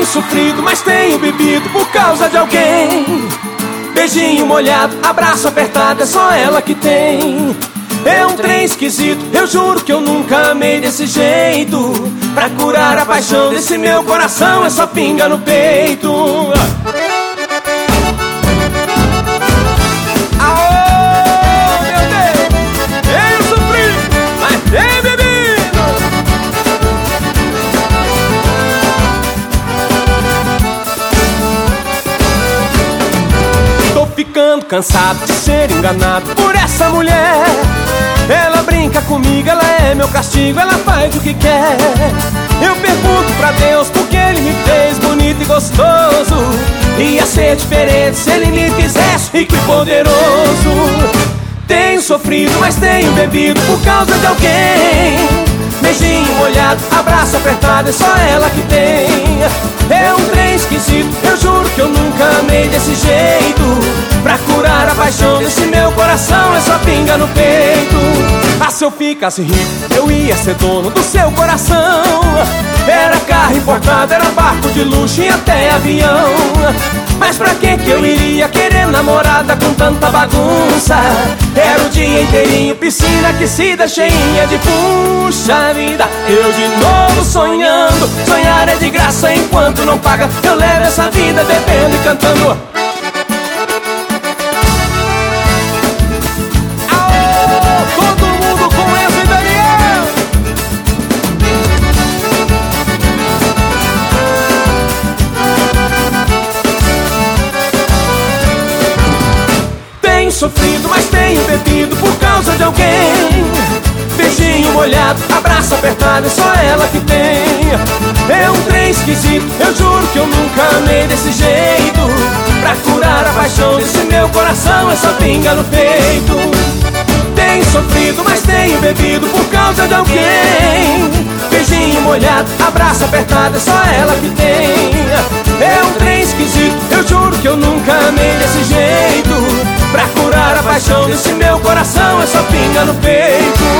Tenho sofrido, mas tenho bebido por causa de alguém. Beijinho molhado, abraço apertado, é só ela que tem. É um trem esquisito, eu juro que eu nunca amei desse jeito. Pra curar a paixão desse meu coração é só pinga no peito. Aô, meu Deus! Tenho sofrido, mas tenho bebido. Tô ficando cansado de ser enganado por essa mulher. Ela brinca comigo, ela é meu castigo, ela faz o que quer. Eu pergunto pra Deus porque Ele me fez bonito e gostoso. Ia ser diferente se Ele me fizesse rico e poderoso. Tenho sofrido, mas tenho bebido por causa de alguém. Beijinho molhado, abraço apertado, é só ela que tem. É um trem esquisito, eu juro que eu nunca amei desse jeito. Pra curar a paixão desse meu coração é só pinga no peito. Ah, se eu ficasse rico, eu ia ser dono do seu coração. Era carro importado, era barco de luxo e até avião. Mas pra que eu iria querer namorada com tanta bagunça? Era o dia inteirinho, piscina aquecida, cheinha de puxa vida. Eu de novo sonhando, sonhar é de graça enquanto não paga. Eu levo essa vida bebendo e cantando. Tenho sofrido, mas tenho bebido por causa de alguém. Beijinho molhado, abraço apertado, é só ela que tem. É um trem esquisito, eu juro que eu nunca amei desse jeito. Pra curar a paixão desse meu coração é só pinga no peito. Tenho sofrido, mas tenho bebido por causa de alguém. Beijinho molhado, abraço apertado, é só ela que tem. É um trem esquisito, eu juro que eu nunca amei desse jeito. Pra curar a paixão desse meu coração é só pinga no peito.